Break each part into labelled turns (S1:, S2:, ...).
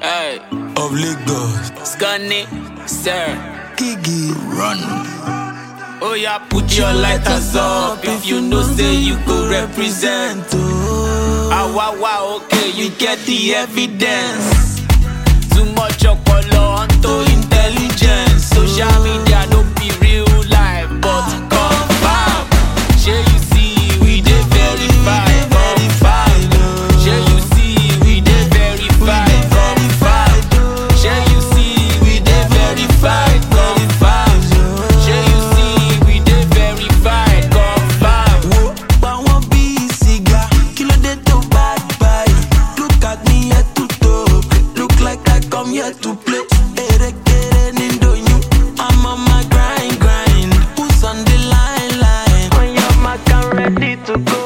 S1: Hey,
S2: of Lagos.
S1: Scunny, sir.
S2: Kigi, run.
S1: Oh yeah, put your lighters up if you know say you go represent. Ah wow, okay, you get the evidence. Too much ọpọlọ onto intelligence. Social media no be real life, but confirm. Shey you see we dey verify, confirm. Shey you see we dey verify, confirm. Shey you see we dey verify, confirm. Shey you see we dey verify, confirm.
S2: But one be cigar, kilo dey to bad buy. Look at me here to talk, look like I come here to play. I'm on my grind. Who's on the line? On your mark, I'm ready to go.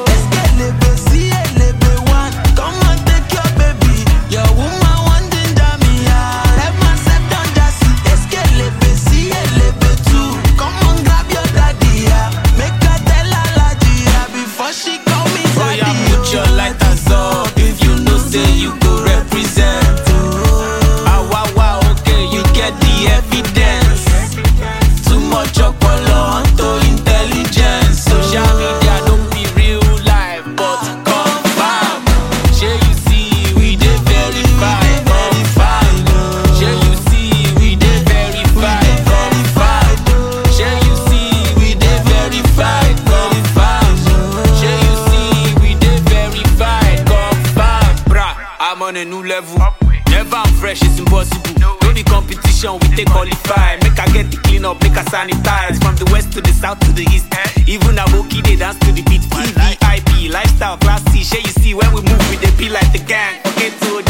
S2: Come and take your baby. Your woman want ginger me. Let myself down just see. Come on, grab your daddy. Make her tell her before she call me daddy.
S1: Oh yeah, put your lighters up if you know say you go represent. Ah wow, okay, you get the evidence. Too much ọpọlọ onto intelligence. Social media don't be real life, but confirm. Shey you see we dey verify, confirm. Shey you see we dey verify, confirm. Shey you see we dey verify, confirm. Shey you see we dey verify, confirm. Bra, I'm on a new level. Never I'm fresh, it's impossible. No the competition, we take qualify. Make I get the clean up, make I sanitize. From the west to the south to the east. Even Aboki, they dance to the beat. EVIP, lifestyle, class C. Shey you see when we move, we dey be like the gang. Forget to